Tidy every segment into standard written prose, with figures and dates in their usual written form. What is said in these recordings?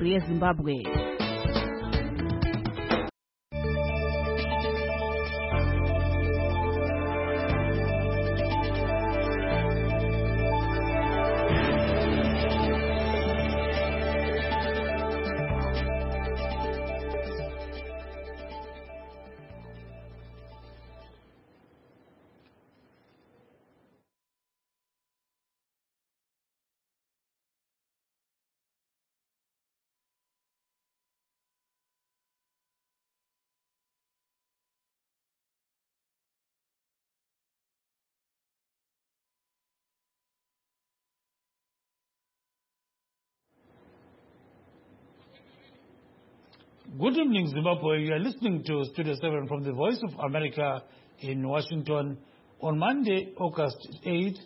yehistory yeZimbabwe. Good evening, Zimbabwe. You are listening to Studio 7 from the Voice of America in Washington on Monday, August 8,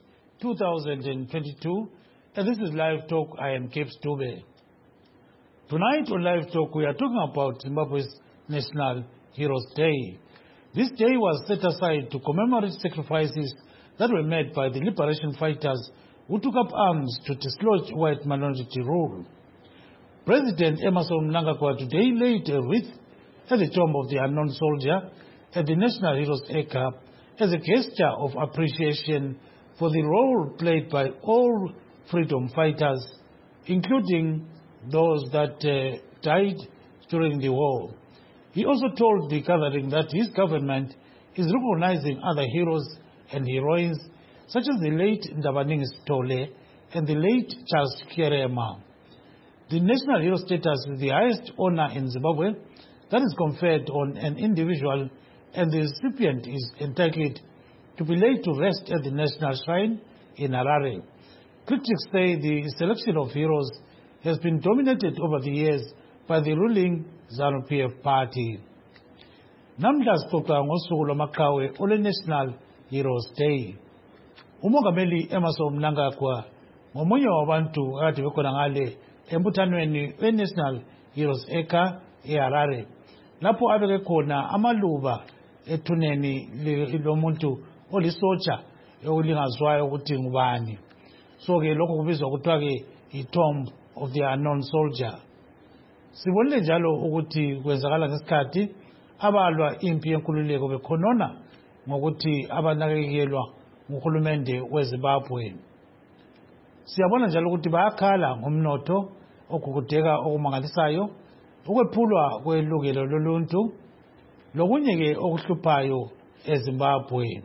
2022. And this is Live Talk. I am Cape Stube. Tonight on Live Talk, we are talking about Zimbabwe's National Heroes Day. This day was set aside to commemorate sacrifices that were made by the liberation fighters who took up arms to dislodge white minority rule. President Emmerson Mnangagwa today laid a wreath at the tomb of the unknown soldier at the National Heroes Acre as a gesture of appreciation for the role played by all freedom fighters, including those that died during the war. He also told the gathering that his government is recognizing other heroes and heroines such as the late Ndabaningi Sithole and the late Charles Kierema. The national hero status is the highest honor in Zimbabwe that is conferred on an individual, and the recipient is entitled to be laid to rest at the National Shrine in Harare. Critics say the selection of heroes has been dominated over the years by the ruling ZANU-PF party. Namhla sixoxa ngosuku lwamaqhawe ole National Heroes Day. Umongameli Emmerson Mnangagwa ngomunye wabantu akade bekhona ngale embuthanweni we-National Heroes Acre eHarare lapho abeke khona amaluba ethuneni lomuntu olisotsha olingazwayo ukuthi ngubani. So ke lokho kubizwa kuthiwa ke i-tomb of the unknown soldier. Sibonile njalo ukuthi kwenzakala ngesikhathi abalwa impi yenkululeko bekhonona ngokuthi abanakekelwa nguhulumende weZimbabwe. Siyabona njalo ukuthi bayakhala ngomnotho okugudeka okumangalisayo, ukwephulwa kwelungelo loluntu, lokunye ke okuhluphayo eZimbabwe.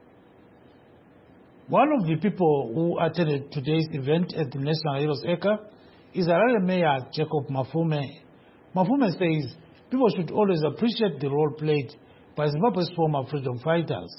One of the people who attended today's event at the National Heroes Acre is Harare Mayor Jacob Mafume. Mafume says people should always appreciate the role played by Zimbabwe's former freedom fighters.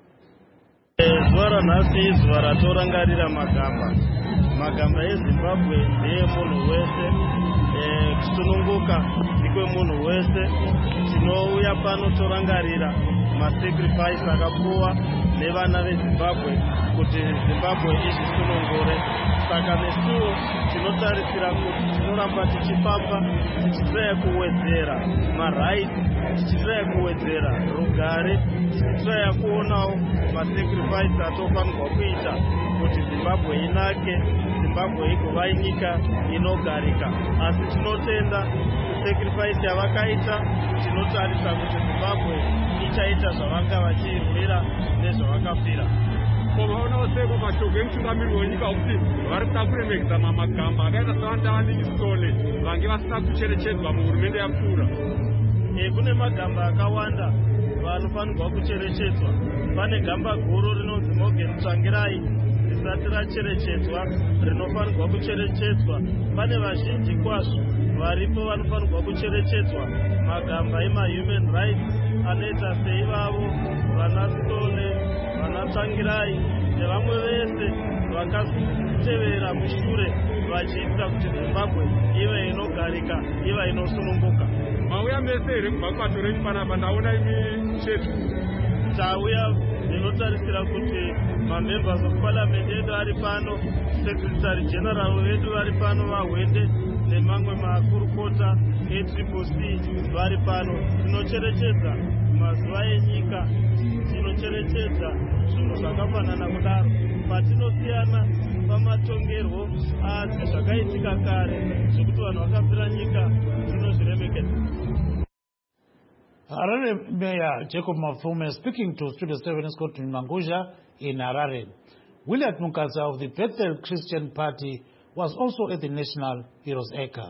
Zwara nhasi zwara torangarira magamba eZimbabwe ndeemunhu wese, kusununguka ndekwemunhu wese. Tinouya pano torangarira masacrifice akapuwa nevana veZimbabwe kuti Zimbabwe izvisunungure. Saka nesuwo tinotarisira kuti tinoramba tichifamba tichitrai kuwedzera marights, tichitrai kuwedzera rugare, tichitrai kuonawo masacrifice atofanirwa kuita kuti Zimbabwe inake, Zimbabwe igova nyika inogarika. Asi tinotenda sacrifice yavakaita, tinotarisa kuti Zimbabwe ichaita zvavanga vachirwira nezvavakafira. Kovaona seko mashoko emutungamiri wenyika kuti vari kuda kuremekedza magamba akaita sevaNdabaningi Sithole vange vasina kucherechedzwa muhurumende yapfuura. Kune magamba akawanda vanofanirwa kucherechedzwa. Pane gamba guru rinonzi Morgan Tsvangirai risati racherechedzwa rinofanirwa kucherechedzwa. Pane vazhinji kwazvo varipo vanofanirwa kucherechedzwa. Magamba ema-human rights anoita seivavo vana Sithole, vana Tsvangirai nevamwe vese vakatevera mushure vachiita kuti Zimbabwe ive inogarika, ive inosununguka. Mauya mese here kubva kubato renyu panapa? Ndaona imi chetu tauya ndinotarisira kuti mamembers of parliament edu ari pano, secretary general vedu vari pano, vahwende nemamwe makurukota eTCC vari pano. Tinocherechedza mazuva enyika, tinocherechedza zvinhu zvakafanana kudaro. Patinosiyana pamatongerwo azvakaitika kare zvekuti vanhu vakapfira nyika dzinozviremekedza. Harare Mayor Jacob Mafume speaking to Studio 7 Scott Manguzha in Harare. Willard Mukasa of the Bethel Christian Party was also at the National Heroes Acre.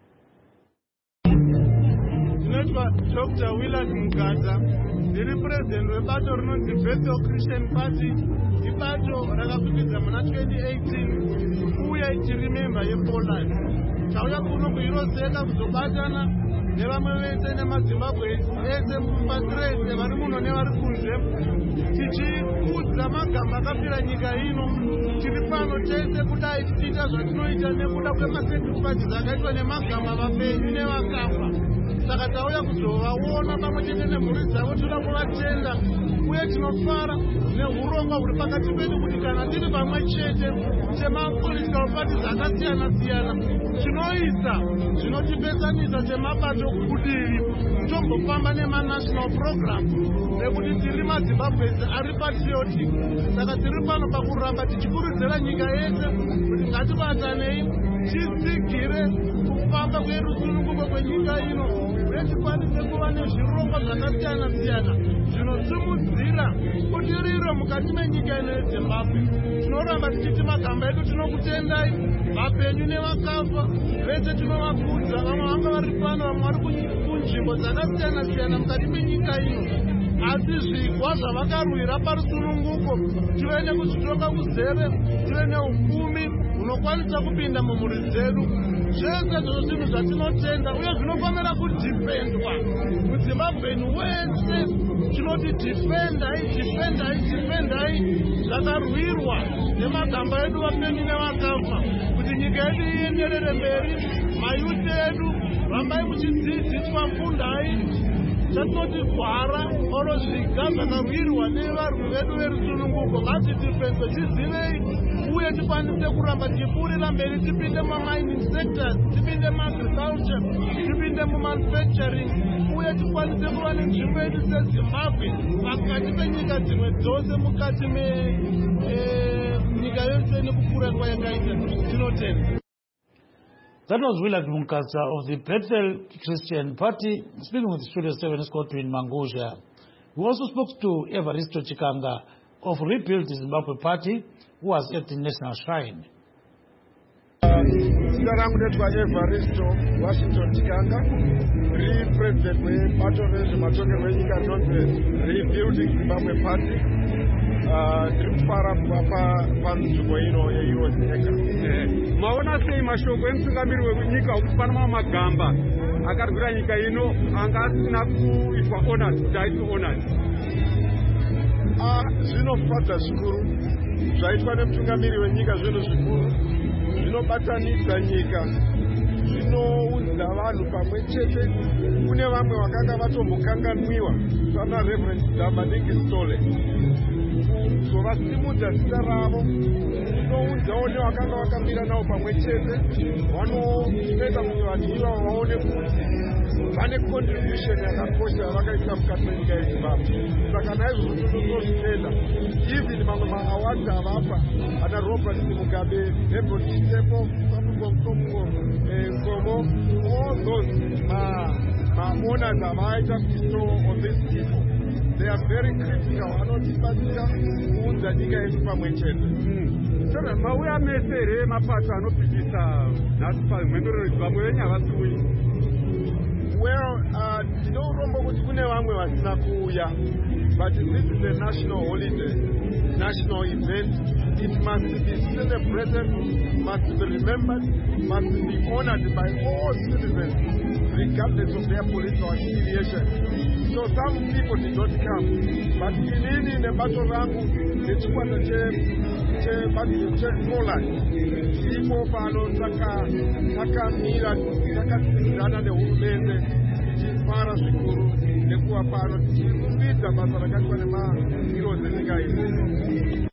Dr. Willard Mukasa, the president webato rinonzi Bethel Christian Party, ibato rakapikidza muna 2018 kuuya ichirimemba yePoland. Tauya kuno kuHeroes Acre kuzobatana nevamwe vese nemaZimbabwe ese mubasa rese vari muno nevari kunze, tichikudza magamba akapfira nyika ino. Tiri pano tese kudai tichiita zvatinoita nekuda kwemasacrifices akaitwa nemagamba vapenyu nevakafa. Saka tauya kuzovaona pamwe chete nemhuri dzavo, toda kuvatenda uye tinofara neurongwa huri pakati pedu kuti kana tiri pamwe chete semapolitical parties akasiyana siyana tinoisa zvinotipezanisa semabato kudivi tombofamba nemanational program nekuti tiri maZimbabwes ari patriotic. Saka tiri pano pakuramba tichikurudzira nyika yese kuti ngatibatanei tisigire kufamba kwerusununguko kwenyika ino uye tikwanise kuva nezvirongwa zvakasiyana siyana zvinosimudzira budiriro mukati menyika ino yeZimbabwe. Tinoramba tichiti magamba edu tinokutendai vapenyu nevakafa vese tinovakudza, vamwe vanga vari pano, vamwe vari kunzvimbo dzakasiyana siyana mukati menyika ino, asi zvigwa zvavakarwira parusununguko tive nekuzvitonga kuzere, tive neupfumi hunokwanisa kupinda mumhuri dzedu. Zvese zvozvo zvinhu zvatinotenda uye zvinofanira kudhifendwa muZimbabweni wese. Tinoti difendai zvakarwirwa nemagamba edu vapenyu nevakafa, kuti nyika yedu ienderere mberi. Mayuti edu rambai muchidzidziswa, fundai chatinoti gwara oro zviga zvakarwirwa nevarwi vedu verusununguko. Ngazvidhifendwe, tizivei uye tikwanise kuramba tichipfuurira mberi, tipinde mumining sectors, tipinde muagriculture, tipinde mumanufacturing, uye tikwanise kuva nenzvimbo yedu seZimbabwe pakati penyika dzimwe dzose mukati menyika yose nekukura kwayakaita. Tinotenda. That was Willard Mukasa of the Bethel Christian Party, speaking with Studio 7 Scott in Manguzha. We also spoke to Evaristo Chikanga of Rebuild Zimbabwe Party, who was at the National Shrine. Evaristo Washington Chikanga, President Rebuilding Zimbabwe Party. Tirikufara panzvimbo ino yeHeroes Acre. Maona sei mashoko emutungamiri wenyika kuti pana magamba akarwira nyika ino anga asina kuitwa honors kuti aitwe honors? Zvinofadza zvikuru zvaitwa nemutungamiri wenyika, zvinhu zvikuru zvinobatanidza nyika, zvinoudza vanhu pamwe chete. Kune vamwe vakanga vatombokanganwiwa sana Reverend Dambadingi Stole, kuzovasimudza zita ravo, zvinoudzawo nevakanga vakamira navo pamwe chete, vanoita kuti vanhu ivavo vaone kuti vane contribution yakakosha yavakaita mukati menyika yeZimbabwe. Saka naizvozvo tinozozvitenda. Even mamwe maawards avapa, ana Robert Mugabe, Hebron Chitepo, Nkomo, all those honors avaita bestow on these people, they are very critical. Vanotibatsira kuudza nyika yedu pamwe chete. Saka mauya mese here mapato anopikisa nhasi pamhemberero Zimbabwe venyu havasiuyi? Well, tinourombo kuti kune vamwe vasina kuuya, but this is a national holiday, national event. It must be celebrated, must be remembered, must be honored by all citizens, regardless of their political affiliation. So some people did not come, but inini nebato rangu nechikwata chePoland ipo pano takamira takatsikirana nehurumende tichifara zvikuru nekuva pano tichikumbidza basa rakaitwa nemaHeroes enyika ino.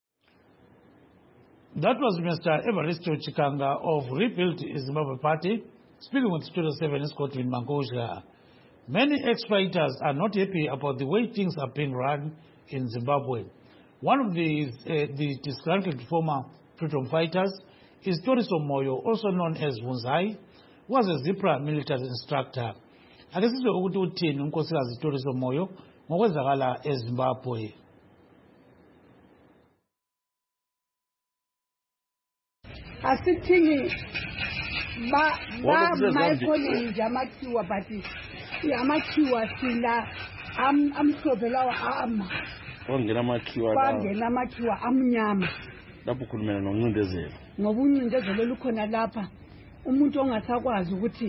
That was Mr. Evaristo Chikanga of Rebuild Zimbabwe Party, speaking with Studio 7 Scott in Manguzha. Many ex-fighters are not happy about the way things are being run in Zimbabwe. One of these, the disgruntled former freedom fighters is Toriso Moyo, also known as Vunzai, who was a Zipra military instructor. Ake sizwe ukuthi uthini unkosikazi Toriso Moyo ngokwenzakala eZimbabwe. Asithini ba maikhona nje amakhiwa but amakhiwa sila amhlophe lawa wangena amakhiwa amnyama lapho ukhulumela noncindezelo ngoba uncindezelo lukhona lapha umuntu ongasakwazi ukuthi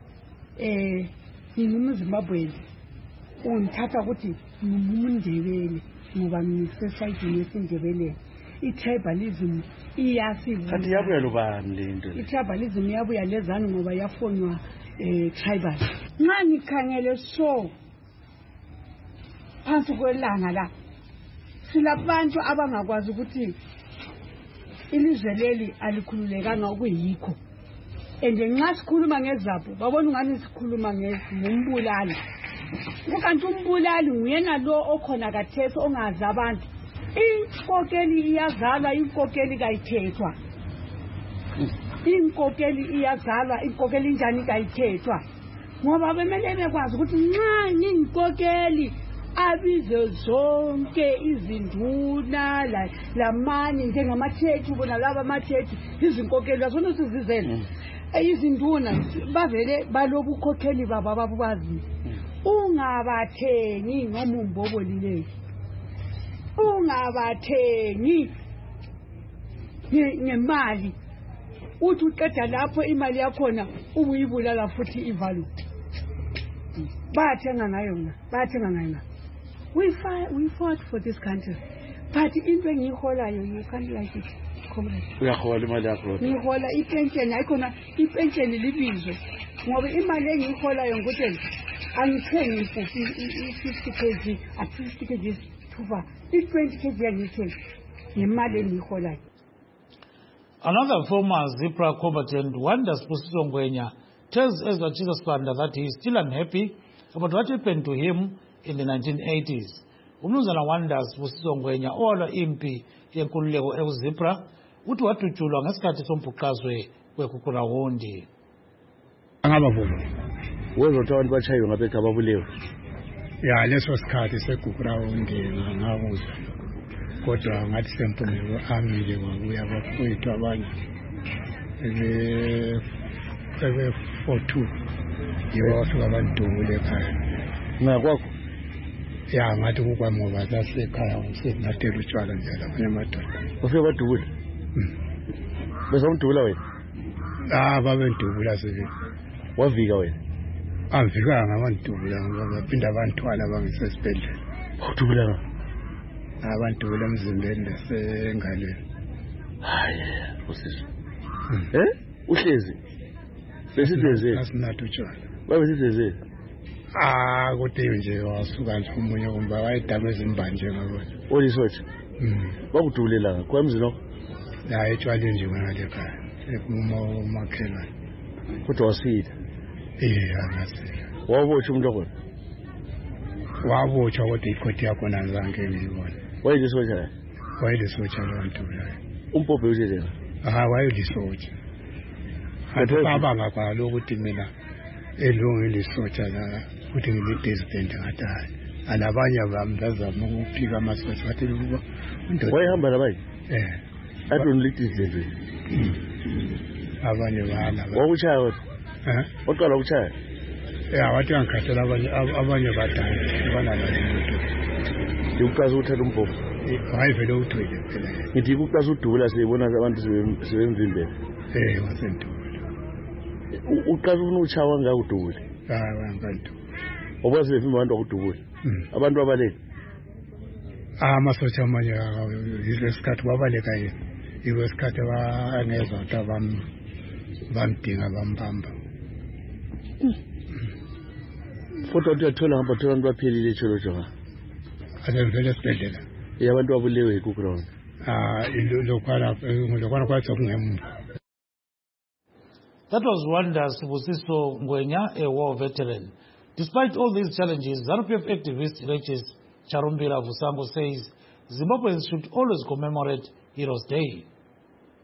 ngingumZimbabwe ungithatha ukuthi ngumndebele ngoba ngisesayidini yesindebele. I-tribalism iyasibuya. Kanti yabuya lobani lento? I-tribalism yabuya lezani ngoba yafonywa tribal. Nxa ngikhangele so phansi kwelanga la silabantu abangakwazi ukuthi ilizwe leli alikhululekanga okuyikho. Ende nxa sikhuluma ngezapho babona ungani sikhuluma ngombulali. Ukanti umbulali nguyena lo okhona kathesi ongazi abantu. Inkokeli iyazalwa, inkokeli kayithethwa. Inkokeli iyazalwa, inkokeli njani kayithethwa. Ngoba bemele bekwazi ukuthi nxa nginkokeli abize zonke izinduna lamanye njengamathethi bona laba amathethi izinkokeli azona sizizela. Izinduna bavele balobu ukhokheli baba babubazi. Ungabathengi ngomumbobo lileyo. Ungabathengi ngemali uthi uqeda lapho imali yakhona ubuyibulala futhi ivalue bathenga ngayo. We fought for this country but into engiholayo you can't like it. Uyahola imali yakho. Ngihola ipension ayikhona ipension libizwe ngoba imali engiholayo ngokuthi angithengi futhi 50 kg at 50 kg thuba 20 kg yangithengi ngemali engiholayo. Another former Zipra combatant, Wanda Spusiso Ngwenya, tells Ezra Chisaswanda that he is still unhappy about what happened to him in the 1980s. Umnumzana Wanda Spusiso Ngwenya owalwa impi yenkululeko eZipra uthi watutshulwa ngesikhathi sombhuqazwe weKukurawundi. Angabavuma. Wezothi abantu bachayiwe ngaphethe ababulewe. Ya leso sikhathi seKukurawundi ngakuzwa. Kodwa ngathi sempumelo amile wabuya bafowethu abanye ebe 42 yibo basuka bandubule ekhaya ngakwakho ya ngathi kukwamoba sasekhaya usenathela utshwala njalo abanye amadoda ufike badubule bezomdubula wena babendubula sebe wavika wena avika ngabandubula ngoba baphinda abanthwala bangisesibhedlela udubula abantu belemzimbeni lesengalweni. Hayi, usizwe. Uhlezi. Besizeze. Asinathu utshwala. Babe sizeze. Kodwa nje wasuka nje umunye kumba wayedaba ezimbanje ngabona. Olisothi. Bakudulela kwemzi lo. Ya etshwale nje ngale ekhaya. Ekumakhelwane. Kodwa wasida. Angasila. Wabotsha umuntu khona. Wabotshwa kodwa ikhoti yakho nanzange ngiyibona. Wayelisotsha. Wayelisotsha lo muntu layo. Umpophe uthethela. Wayelisotsha. Baba ngakho ukuthi mina elungu elisotsha la ukuthi ngilipresident ngathi alabanye abamzazama ukuphika amasotsha wathi ukuba wayehamba labanye. Athi unilipresident. Abanye bana. Wakuchaya wena. Oqala ukuchaya. Wathi angikhathela abanye badala banala umuntu. Ukuqhaza uthatha umpopho. Wayevele uthwele phela. Ngithi ukuqhaza udubula sibona abantu sebemvimbela. Wasendubula. Uqhaza unuchawa ngawo udubula. Abantu. Obase bevimba abantu akudubula. Abantu abaleke. Amasotsha amanye isikhathi babaleka yena. Isikhathi angeza ukuthi bamdinga bambamba. Kodwa uyathola ngapha thola abantu baphelile etsholo jonga. Vele esibhedlela. Abantu abulewe eKukurawundi. Lokwana kwathi kungemva. That was Wanda Spusiso Ngwenya, a war veteran. Despite all these challenges, ZANU-PF activist Regis Charumbira Vusambo says Zimbabweans should always commemorate Heroes Day.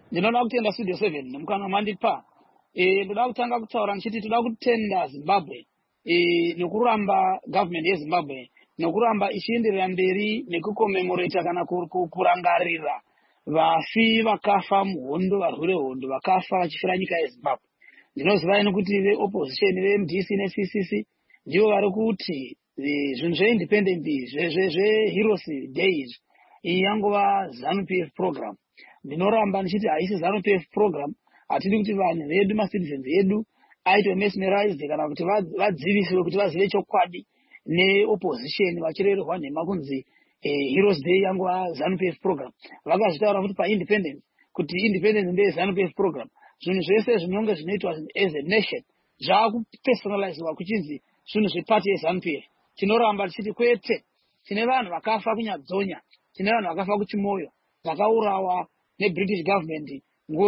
ndinoda kutenda studio 7 nemukana mandipa ndoda kutanga kutaura ndichiti toda kutenda Zimbabwe nekuramba government yeZimbabwe nekuramba ichienderera mberi nekucommemorate kana kurangarira vafi vakafa muhondo varwire hondo vakafa vachifira nyika yeZimbabwe. Ndinoziva ino kuti veopposition veMDC neCCC ndivo vari kuti zvinhu zveindependent zveheroes days iyi yangova ZANU-PF program. Ndinoramba ndichiti haisi ZANU-PF program. Hatidi kuti vanhu vedu macitizens vedu aitwe mesmerized kana kuti vadziviswe kuti vazive chokwadi neopposition vachirerwa nhema kunzi Heroes Day yangova ZANU-PF program. Vakazvitaura kuti paindependence kuti independence ndeye ZANU-PF program. Zvinhu zvese zvinonge zvinoitwa as a nation zvaakupersonalizewa kuchinzi zvinhu zveparty yeZANU-PF. Tinoramba tichiti kwete, tine vanhu vakafa kunyadzonya, tine vanhu vakafa kuchimoyo, vakaurawa neBritish government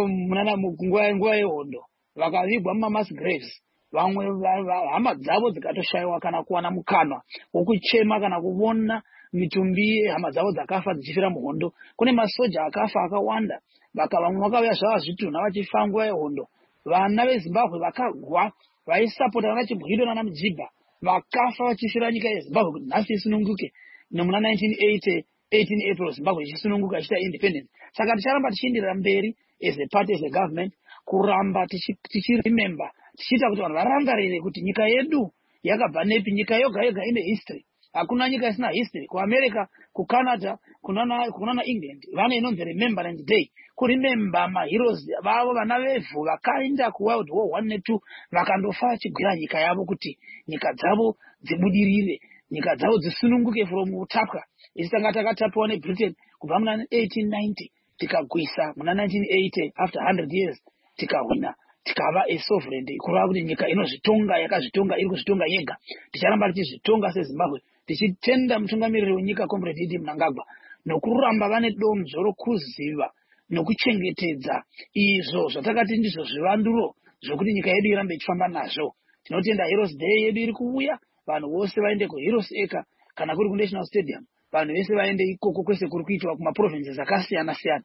nguva yehondo, vakavigwa mumamass graves. Vamwe hama dzavo dzikatoshayiwa kana kuwana mukanwa wokuchema kana kuona mitumbi hama dzavo dzakafa dzichifira muhondo. Kune masoja akafa akawanda, vamwe vakauya zvava zvitunha vachifa nguva yehondo. Vana veZimbabwe vakagwa vaisapota vana Chibwido nana Mujibha vakafa vachifira nyika yeZimbabwe kuti nhasi isununguke. Nomuna 1980 18 April Zimbabwe ichisununguka ichita independence. Saka ticharamba tichienderera mberi as a party, as a government, kuramba tichiremember, tichiita kuti vanhu varangarire kuti nyika yedu yakabva nepi. Nyika yoga yoga ine history. Hakuna nyika isina history. KuAmerica, kuCanada, kunana England vane inonzi Remembrance Day, kuremember maheroes vavo vana vevhu vakaenda kuWorld War I ne2 vakandofa vachigwira nyika yavo kuti nyika dzavo dzibudirire, nyika dzavo dzisununguke from utapwa. Isi tanga takatapiwa neBritain kubva muna 1890 tikagwisa muna 1980 after 100 years tikawina tikava a sovereign, kureva kuti nyika inozvitonga yakazvitonga iri kuzvitonga yega. Ticharamba tichizvitonga seZimbabwe tichitenda mutungamiriri wenyika Comrade Idi Mnangagwa nokuramba vane domzo rokuziva nokuchengetedza izvo zvatakati ndizvo zvivanduro zvokuti nyika yedu irambe ichifamba nazvo. Tinotenda Heroes Day yedu iri kuuya, vanhu vose vaende kuHeroes Acre kana kuri kuNational Stadium, vanhu vese vaende ikoko kwese kuri kuitwa kumaprovinces akasiyana siyana.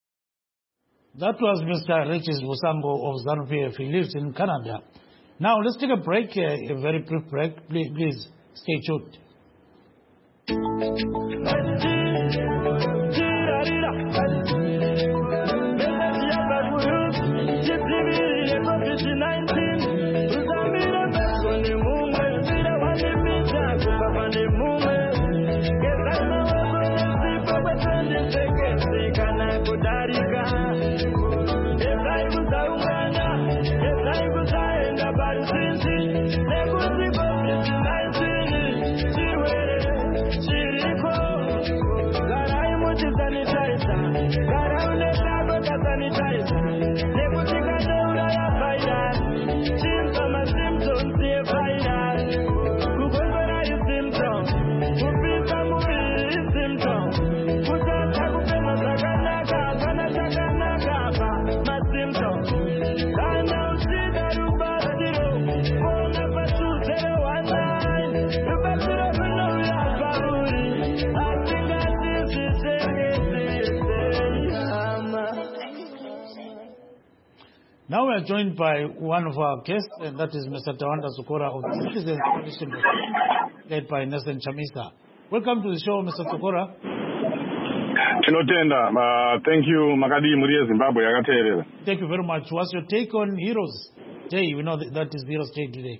That was Mr. Regis Musambo of ZANU-PF. He lives in Canada. Now let's take a break, a very brief break. Please stay tuned. Now we are joined by one of our guests, and that is Mr. Tawanda Sokora of the Citizens Coalition, led by Nelson Chamisa. Welcome to the show, Mr. Sokora. Thank you, Makadi Muria Zimbabwe. Thank you very much. What's your take on Heroes Day? We know that is Heroes Day today.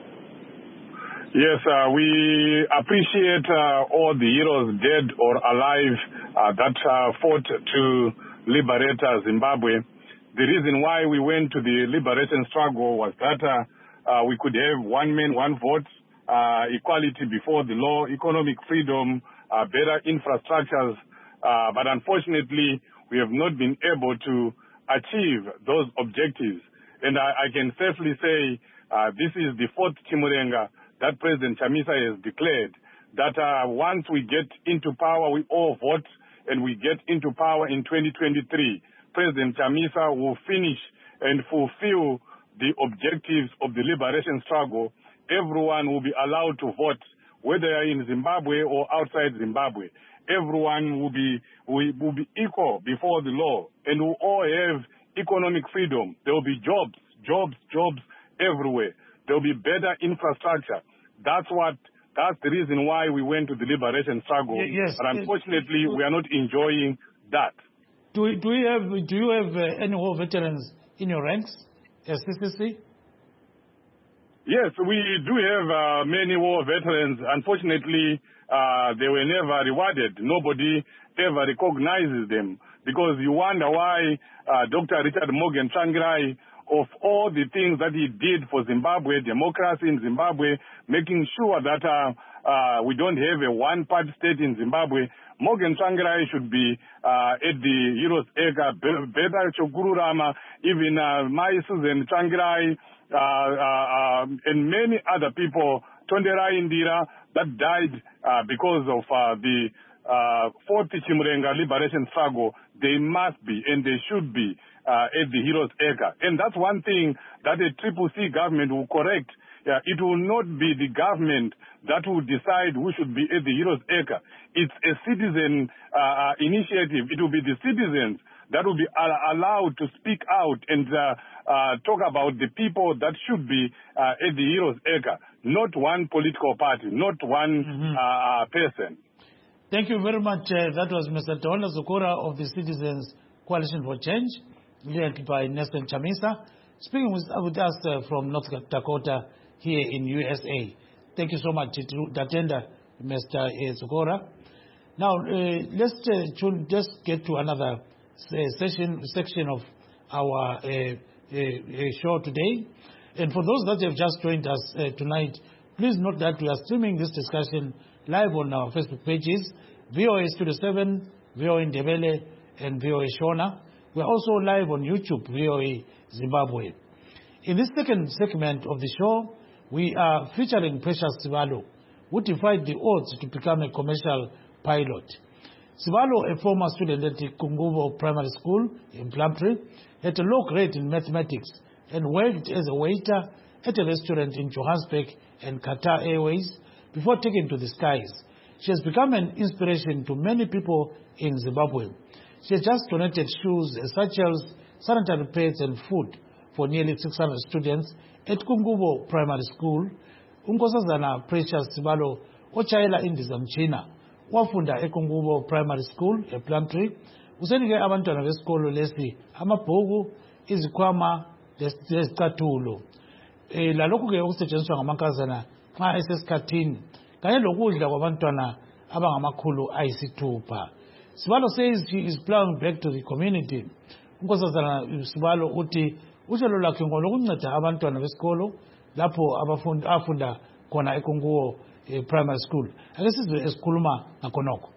Yes, we appreciate all the heroes dead or alive that fought to liberate Zimbabwe. The reason why we went to the liberation struggle was that we could have one man, one vote, equality before the law, economic freedom, better infrastructures. But unfortunately, we have not been able to achieve those objectives. And I can safely say this is the fourth Chimurenga that President Chamisa has declared, that once we get into power, we all vote, and we get into power in 2023. President Chamisa will finish and fulfill the objectives of the liberation struggle. Everyone will be allowed to vote, whether in Zimbabwe or outside Zimbabwe. everyone will be equal before the law, and will all have economic freedom. There will be jobs everywhere. There will be better infrastructure. That's the reason why we went to the liberation struggle. Yes. But unfortunately, we are not enjoying that. Do you have any war veterans in your ranks as CCC? Yes, we do have many war veterans. Unfortunately, they were never rewarded. Nobody ever recognizes them, because you wonder why Dr. Richard Morgan Tsvangirai, of all the things that he did for Zimbabwe, democracy in Zimbabwe, making sure that we don't have a one-party state in Zimbabwe, Morgan Tsvangirai should be at the Heroes Acre, Beta Chokururama, even Mai Susan Tsvangirai, and many other people, Tondera Indira, that died because of the Fourth Chimurenga liberation struggle. They must be and they should be at the Heroes Acre. And that's one thing that a CCC government will correct. It will not be the government that will decide who should be at the Heroes Acre. It's a citizen initiative. It will be the citizens that will be allowed to speak out and talk about the people that should be at the Heroes Acre, not one political party, not one person. Thank you very much. That was Mr. Taona Zokora of the Citizens Coalition for Change, led by Nelson Chamisa, speaking with us from North Dakota here in USA. Thank you so much, Datenda, Mr. Zokora. Now, let's just get to another section of our show today. And for those that have just joined us tonight, please note that we are streaming this discussion live on our Facebook pages, VOA Studio 7, VOA Ndebele, and VOA Shona. We are also live on YouTube, VOA Zimbabwe. In this second segment of the show, we are featuring Precious Sibalo, who defied the odds to become a commercial pilot. Sibalo, a former student at the Kungubo Primary School in Plumtree, had a low grade in mathematics and worked as a waiter at a restaurant in Johannesburg and Qatar Airways before taking to the skies. She has become an inspiration to many people in Zimbabwe. She has just donated shoes, satchels, sanitary pads and food for nearly 600 students at Kungubo Primary School. Unkosazana Precious Sibalo, ochayela indiza mchina, wafunda ekungubo Primary School ePlumtree, usenike abantwana besikolo lesi amabhuku, izikhwama lesicathulo. Lalokhu ke okusetshenziswa ngamankazana nxa esesikhathini kanye lokudla kwabantwana abangamakhulu ayisithupha. Sibalo says she is plowing back to the community. Unkosazana Sibalo uthi uhlelo lwakhe ngolokunceda abantwana besikolo lapho afunda khona ekungubo Primary School. Ake sizwe esikhuluma ngakhonokho.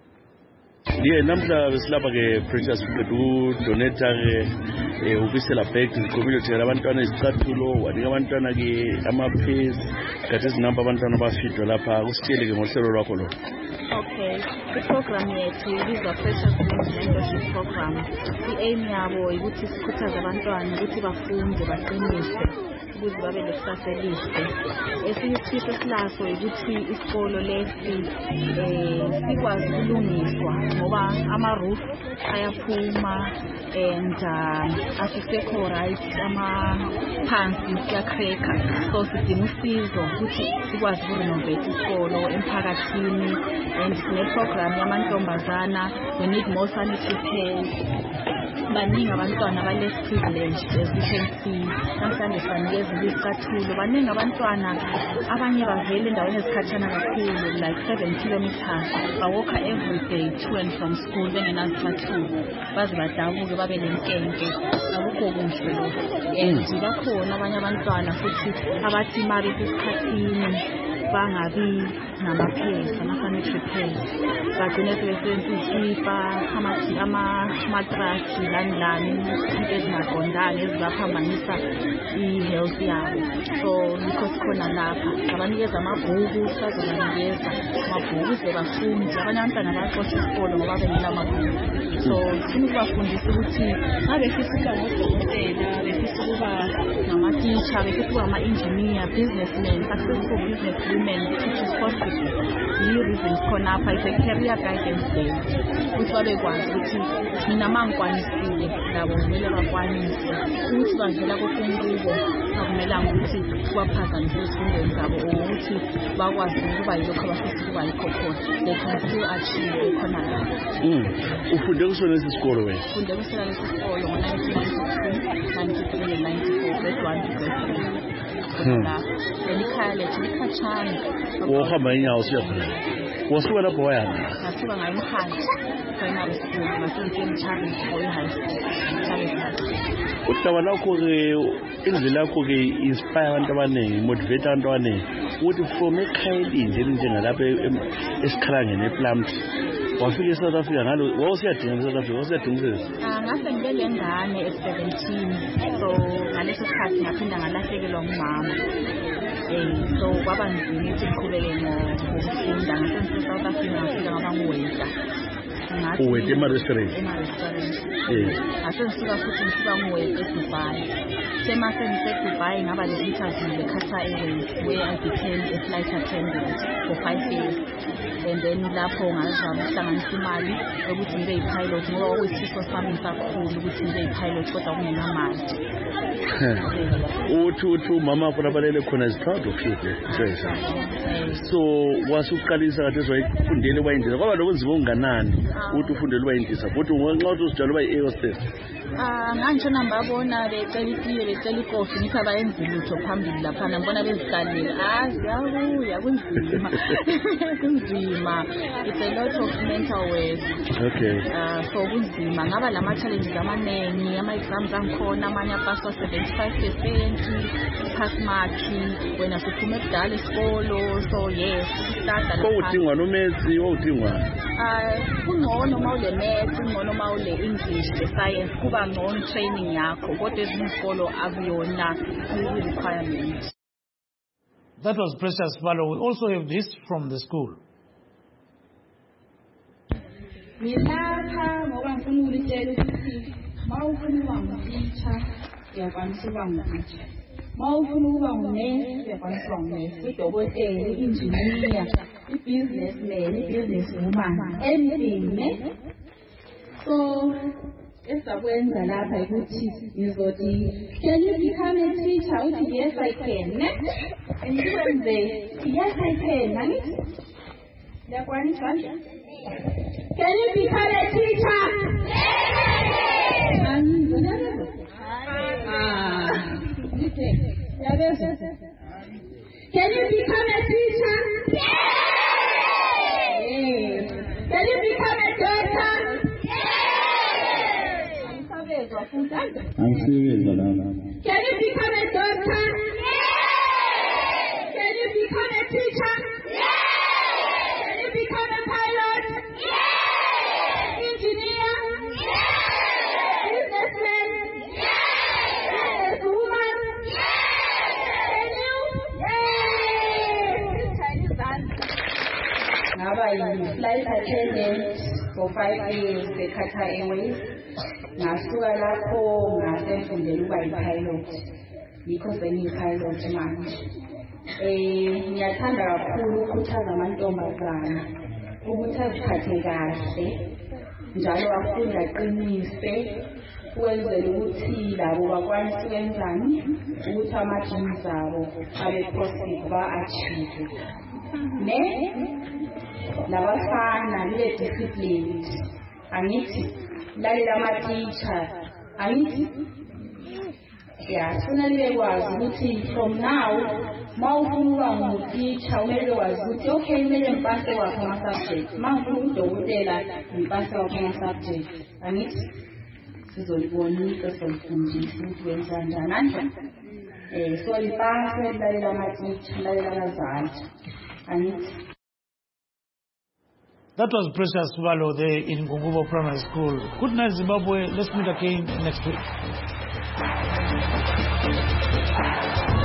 Namhla besilapha ke Precious donate ke ubisela back to the community abantwana izicathulo wanika abantwana ke amaphase kathi izinamba abantwana abafidwa lapha kusitshele ke ngohlelo lwakho lo. Okay, the program yethu ibizwa Precious Mentorship Program. I-aim yabo ukuthi sikhuthaze abantwana ukuthi bafunde baqinise ukuze babe lekusasa elihle. Esiyisifiso silaso ukuthi isikolo lesi sikwazi ukulungiswa ngoba ama-roof ayaphuma and asisekho right, amaphansi kuyacracker. So sidinga usizo ukuthi sikwazi ukurenovate isikolo emphakathini, and sine-program yamantombazana. We need more sanitary pads. Baningi abantwana ba-less privileged, as you can see. Namhlanje sanikeza izicathulo. Baningi abantwana abanye bavela endaweni ezikhatshana kakhulu, like 7 kilometers. Bawalka every day to and from school bengenazicathulo. Baze badabuke babe nenkenke. Akukho kuhle lokho. And bakhona abanye abantwana futhi abathi ma besesikhathini bangabi namaphesi, ama-sanitary pads. Bagcine sebesebenzisa izikipa, amatrasi, lani, into ezingaqondanga ezibaphambanisa i-health yabo. So yikho sikhona lapha. Abanikeza amabhuku, sazobanikeza amabhuku ukuze bafunde. Abanye abantwana bayaxosha isikolo ngoba bengela amabhuku. So sifuna ukubafundisa ukuthi nxa befisa ukuba ngodokotela, befisa ukuba ngama-teacher, befisa ukuba ngama-engineer, businessmen, successful business women teachers possible. Yi-reason khonapha is a career guidance day. Ukuthi babekwazi ukuthi mina mangikwanisile labo kumele bakwanise. Ukuthi bavela kokunqubo akumelanga ukuthi kwaphazamisa izifundweni zabo ukuthi bakwazi ukuba yilokho abafisa ukuba yikho khona. They can still achieve khona la. Ufunde kusona lesi sikolo wena? Ufunde kusona lesi sikolo ngo-1992, 1994, grade 1 to grade 3. Elikhaya lethu likhatshana. Wohamba inyawo siyakhona. Wasuka lapho wayana? Ngasuka ngayimkhaya primary school ngasentseni Charles Boy High School. Udaba lakho-ke indlela yakho-ke inspire abantu abaningi, motivate abantu abaningi ukuthi from ekhaya elinje elinjengalapha esikhalangeni ePlumtree wafika eSouth Africa ngalo wawusiyadinga eSouth Africa wawusiyadinga ngase ngibele ngane e-17 so ngaleso sikhathi ngaphinda ngalahlekelwa ngumama so kwaba nzima ukuthi ngiqhubeke ngokufunda ngase South Africa ngafika ngaba nguweta uweta ema-restaurant ngisuka futhi ngisuka nguweta eDubai semase ngise-Dubai ngaba le-interview le-Qatar Airways where I became a flight attendant for 5 years and then lapho ngazama ukuhlanganisa imali ukuthi ngibe yi-pilot ngoba kwakuyisifiso sami kakhulu ukuthi ngibe yi-pilot kodwa kungenamali. Uthi umama wakho labalele khona is proud of you Teresa. So wasuqalisa kade ezwayifundela ukuba yindiza kwaba nobunzima obunganani ukuthi ufundele ukuba yindiza futhi nxa uthi usijala ukuba yi-air hostess? Ngantshona ngibabona becela itiye becela ikofi ngithi abayenzi lutho phambili laphana ngibona bezikalele ziyabuya kunzima kunzima it's a lot of mental work. Okay. So kunzima ngaba lama-challenges amaningi ama-exams angikhona amanye apaswa 75% pass mark wena siphume ekudala isikolo so yes start wawudingwa nometsi wawudingwa kungcono mawule maths kungcono mawule English le science kuba ngcono training yakho kodwa ezinye izikolo akuyona requirement. That was Precious Balo. We also have this from the school. Ngilapha ngoba ngifuna ukulitshela ukuthi mawufuna ukuba ngutitsha uyakwanisa ukuba ngutitsha, mawufuna ukuba ngunesi uyakwanisa ukuba ngunesi, udokotela, i-engineer, i-businessman, i-businesswoman, anything. So esizakwenza lapha ukuthi ngizothi can you become a teacher? Uthi yes I can. And ikwenze yes I can. Angithi uyakwanisa nje? Can you become a teacher? Yes. Can you become a teacher? Yes. Can you become a doctor? Yes. Can you become a doctor? Yes. Can you become a teacher? Yes. Can you become a pilot? Yes. Engineer? Yes. Businessman? Yes. Businesswoman? Yes. Can you? Yes. Chinese dance. Ngaba yi-flight attendant for 5 years e-Qatar Airways. Ngasuka lapho ngasefundela ukuba yi-pilot. Yikho sengiyi-pilot manje. Ngiyathanda kakhulu ukukhuthaza amantombazana ukuthi aziphathe kahle njalo afunde aqinise ukwenzela ukuthi labo bakwanise ukwenzani ukuthi ama-dreams abo abe possible ba-achieve. Nabafana libe disciplined. Angithi lalela ama-teacher angithi sifuna libe kwazi ukuthi from now mawufuna ukuba ngutitsha kumele wazi ukuthi okay kumele ngipase wakho ama-subject, mawufuna udokotela ngipase wakho ama-subject. Angithi sizolibonisa solifundisa ukuthi wenza njani so lipase lilalela ama-teacher lilalela abazali. Angithi. That was Precious Balo there in Gungubo Primary School. Good night, Zimbabwe. Let's meet again next week.